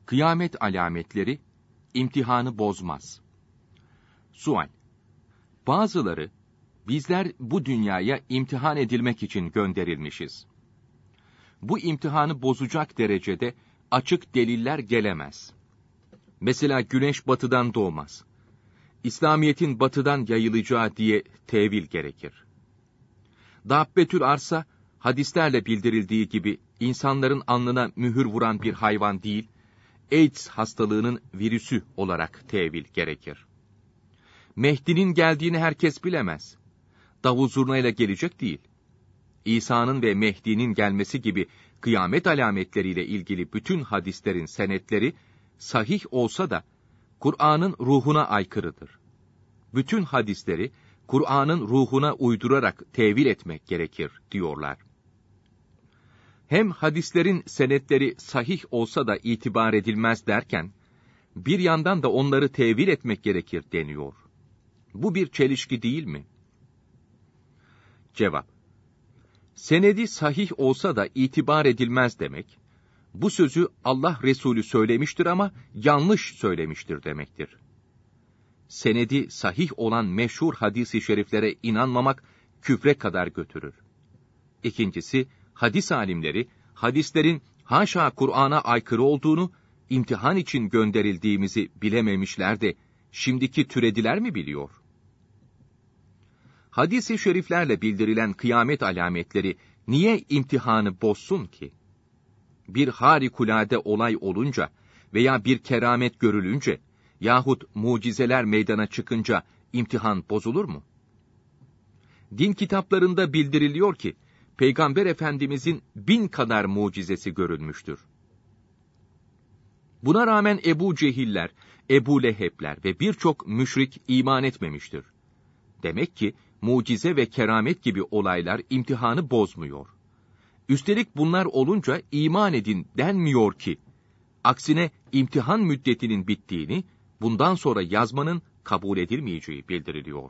Kıyamet alametleri, imtihanı bozmaz. Sual: Bazıları, bizler bu dünyaya imtihan edilmek için gönderilmişiz. Bu imtihanı bozacak derecede açık deliller gelemez. Mesela güneş batıdan doğmaz. İslamiyet'in batıdan yayılacağı diye tevil gerekir. Dabbetül arsa, hadislerle bildirildiği gibi insanların alnına mühür vuran bir hayvan değil, AIDS hastalığının virüsü olarak tevil gerekir. Mehdi'nin geldiğini herkes bilemez. Davul zurnayla gelecek değil. İsa'nın ve Mehdi'nin gelmesi gibi kıyamet alametleriyle ilgili bütün hadislerin senetleri sahih olsa da Kur'an'ın ruhuna aykırıdır. Bütün hadisleri Kur'an'ın ruhuna uydurarak tevil etmek gerekir diyorlar. Hem hadislerin senetleri sahih olsa da itibar edilmez derken, bir yandan da onları tevil etmek gerekir deniyor. Bu bir çelişki değil mi? Cevap: Senedi sahih olsa da itibar edilmez demek, bu sözü Allah Resulü söylemiştir ama yanlış söylemiştir demektir. Senedi sahih olan meşhur hadis-i şeriflere inanmamak küfre kadar götürür. İkincisi, hadis alimleri, hadislerin haşa Kur'an'a aykırı olduğunu, imtihan için gönderildiğimizi bilememişler de, şimdiki türediler mi biliyor? Hadis-i şeriflerle bildirilen kıyamet alametleri niye imtihanı bozsun ki? Bir harikulade olay olunca veya bir keramet görülünce yahut mucizeler meydana çıkınca imtihan bozulur mu? Din kitaplarında bildiriliyor ki, Peygamber Efendimizin 1000 kadar mucizesi görülmüştür. Buna rağmen Ebu Cehiller, Ebu Lehebler ve birçok müşrik iman etmemiştir. Demek ki, mucize ve keramet gibi olaylar imtihanı bozmuyor. Üstelik bunlar olunca iman edin denmiyor ki, aksine imtihan müddetinin bittiğini, bundan sonra yazmanın kabul edilmeyeceği bildiriliyor.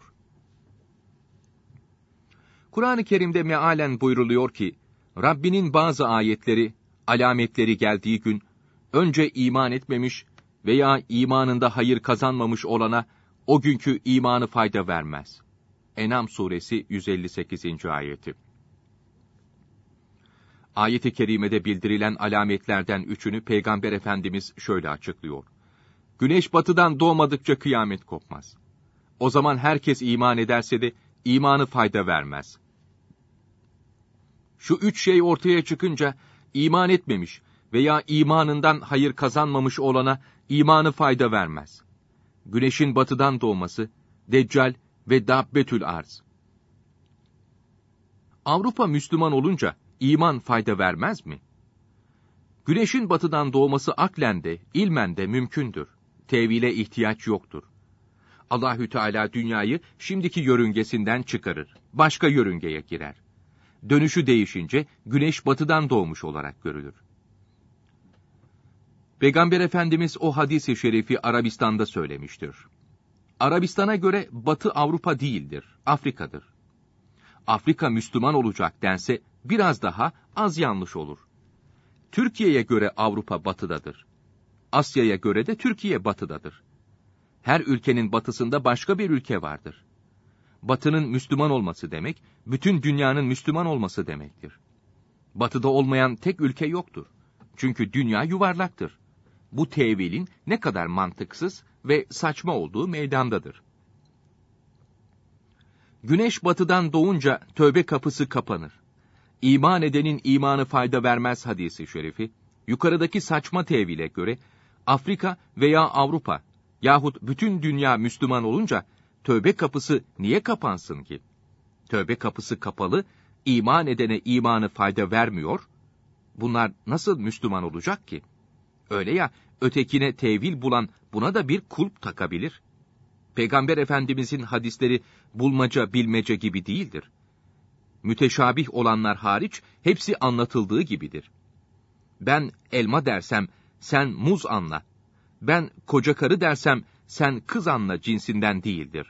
Kur'an-ı Kerim'de mealen buyruluyor ki, Rabbinin bazı ayetleri, alametleri geldiği gün, önce iman etmemiş veya imanında hayır kazanmamış olana, o günkü imanı fayda vermez. En'am suresi 158. ayeti. Ayet-i kerimede bildirilen alametlerden üçünü Peygamber Efendimiz şöyle açıklıyor: Güneş batıdan doğmadıkça kıyamet kopmaz. O zaman herkes iman ederse de imanı fayda vermez. Şu üç şey ortaya çıkınca iman etmemiş veya imanından hayır kazanmamış olana imanı fayda vermez. Güneşin batıdan doğması, Deccal ve Dabbetül arz. Avrupa Müslüman olunca iman fayda vermez mi? Güneşin batıdan doğması aklen de, ilmen de mümkündür. Tevile ihtiyaç yoktur. Allahü Teala dünyayı şimdiki yörüngesinden çıkarır, başka yörüngeye girer. Dönüşü değişince güneş batıdan doğmuş olarak görülür. Peygamber Efendimiz o hadis-i şerifi Arabistan'da söylemiştir. Arabistan'a göre Batı Avrupa değildir, Afrika'dır. Afrika Müslüman olacak dense biraz daha az yanlış olur. Türkiye'ye göre Avrupa batıdadır. Asya'ya göre de Türkiye batıdadır. Her ülkenin batısında başka bir ülke vardır. Batının Müslüman olması demek, bütün dünyanın Müslüman olması demektir. Batıda olmayan tek ülke yoktur. Çünkü dünya yuvarlaktır. Bu tevilin ne kadar mantıksız ve saçma olduğu meydandadır. Güneş batıdan doğunca tövbe kapısı kapanır. İman edenin imanı fayda vermez hadisi şerifi, yukarıdaki saçma tevile göre, Afrika veya Avrupa yahut bütün dünya Müslüman olunca, tövbe kapısı niye kapansın ki? Tövbe kapısı kapalı, iman edene imanı fayda vermiyor. Bunlar nasıl Müslüman olacak ki? Öyle ya, ötekine tevil bulan buna da bir kulp takabilir. Peygamber Efendimizin hadisleri bulmaca bilmece gibi değildir. Müteşabih olanlar hariç hepsi anlatıldığı gibidir. Ben elma dersem sen muz anla. Ben koca karı dersem sen kız anla cinsinden değildir.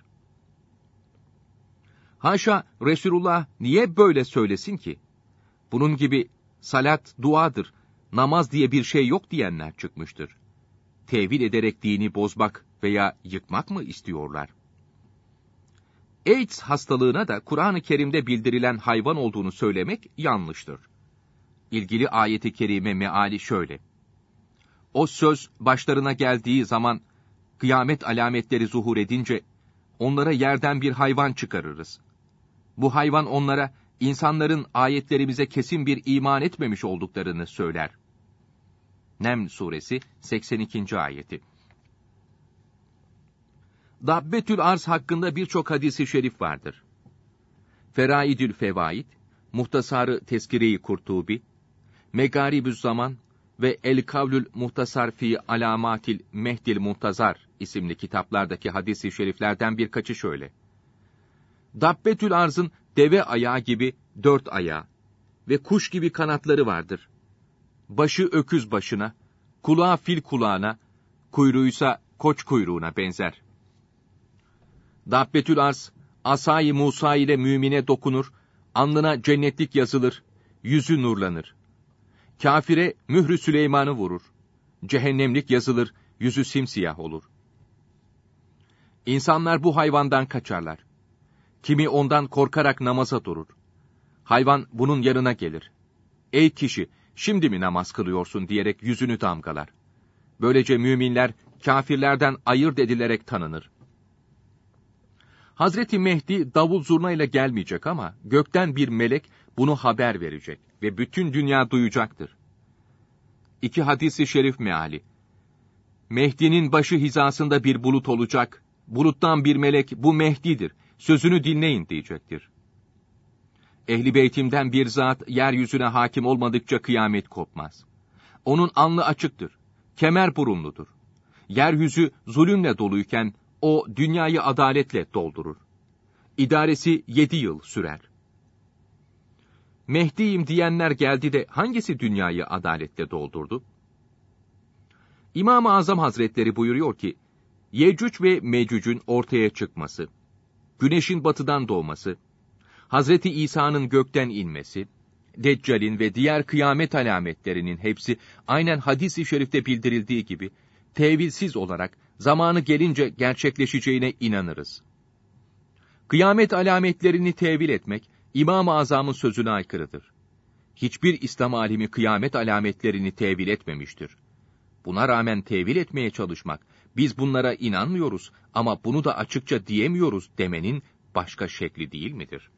Haşa, Resulullah niye böyle söylesin ki? Bunun gibi salat duadır, namaz diye bir şey yok diyenler çıkmıştır. tevil ederek dini bozmak veya yıkmak mı istiyorlar? AIDS hastalığına da Kur'an-ı Kerim'de bildirilen hayvan olduğunu söylemek yanlıştır. İlgili ayeti kerime meali şöyle: O söz başlarına geldiği zaman, kıyamet alametleri zuhur edince, onlara yerden bir hayvan çıkarırız. Bu hayvan onlara, insanların ayetlerimize kesin bir iman etmemiş olduklarını söyler. Neml suresi 82. ayeti. Dabbetül Arz hakkında birçok hadis-i şerif vardır. Feraidül Fevaid, Muhtasarı Tezkire-i Kurtubi, Megaribüz Zaman ve El Kavlül Muhtasar fi Alamatil Mehdil Muhtazar isimli kitaplardaki hadis-i şeriflerden birkaçı şöyle: Dabbetül Arz'ın deve ayağı gibi 4 ayağı ve kuş gibi kanatları vardır. Başı öküz başına, kulağı fil kulağına, kuyruğuysa koç kuyruğuna benzer. Dabbetül Arz, Asay-ı Musa ile mümine dokunur, alnına cennetlik yazılır, yüzü nurlanır. Kafire mührü Süleyman'ı vurur. Cehennemlik yazılır, yüzü simsiyah olur. İnsanlar bu hayvandan kaçarlar. Kimi ondan korkarak namaza durur. Hayvan bunun yanına gelir. Ey kişi, şimdi mi namaz kılıyorsun diyerek yüzünü damgalar. Böylece müminler kafirlerden ayırt edilerek tanınır. Hazreti Mehdi davul zurna ile gelmeyecek ama gökten bir melek bunu haber verecek ve bütün dünya duyacaktır. 2 hadis-i şerif meali: Mehdi'nin başı hizasında bir bulut olacak, buluttan bir melek bu Mehdi'dir, sözünü dinleyin diyecektir. Ehli beytimden bir zat yeryüzüne hakim olmadıkça kıyamet kopmaz. Onun alnı açıktır, kemer burunludur. Yeryüzü zulümle doluyken o dünyayı adaletle doldurur. İdaresi 7 yıl sürer. Mehdi'yim diyenler geldi de hangisi dünyayı adaletle doldurdu? İmam-ı Azam Hazretleri buyuruyor ki, Yecüc ve Mecüc'ün ortaya çıkması, güneşin batıdan doğması, Hazreti İsa'nın gökten inmesi, Deccal'in ve diğer kıyamet alametlerinin hepsi aynen hadis-i şerifte bildirildiği gibi tevilsiz olarak zamanı gelince gerçekleşeceğine inanırız. Kıyamet alametlerini tevil etmek İmam-ı Azam'ın sözüne aykırıdır. Hiçbir İslam alimi kıyamet alametlerini tevil etmemiştir. Buna rağmen tevil etmeye çalışmak, biz bunlara inanmıyoruz ama bunu da açıkça diyemiyoruz demenin başka şekli değil midir?